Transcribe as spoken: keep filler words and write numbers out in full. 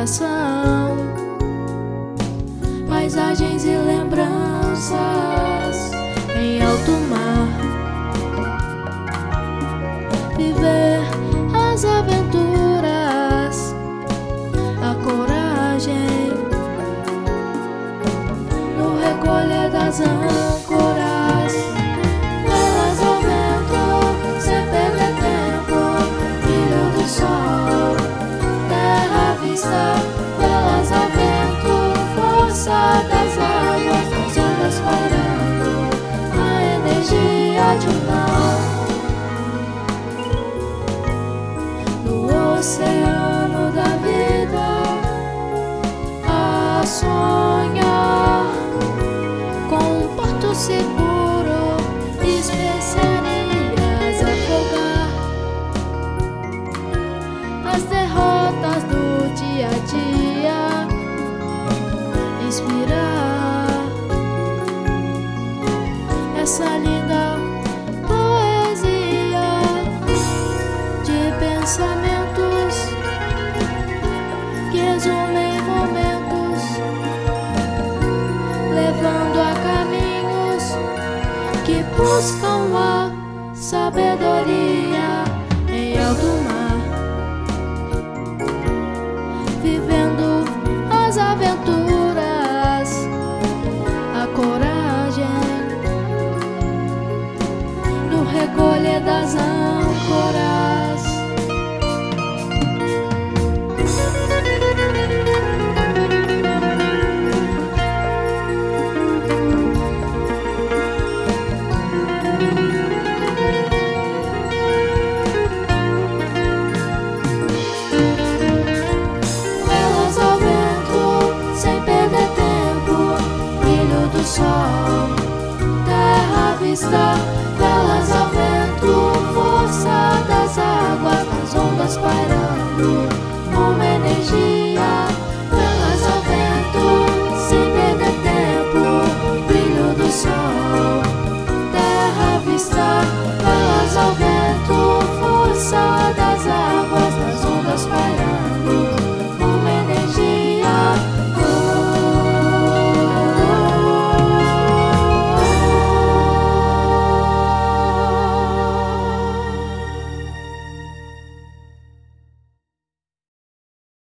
coração, paisagens e lembranças em alto mar. Viver as aventuras, a coragem no recolher das âncoras, velas ao vento sem perder tempo, brilho do sol, terra à vista, velas ao vento, força das águas, das ondas pairando, a energia de um mar. Oceano da vida, a sonhar com um porto seguro, especiarias a afogar as derrotas do dia a dia, inspirar essa linda poesia de pensamento que resumem momentos, levando a caminhos que buscam a sabedoria em alto mar, vivendo as aventuras, a coragem no recolher das âncoras. Sol, terra à vista, velas ao vento, força das águas, das ondas pairando.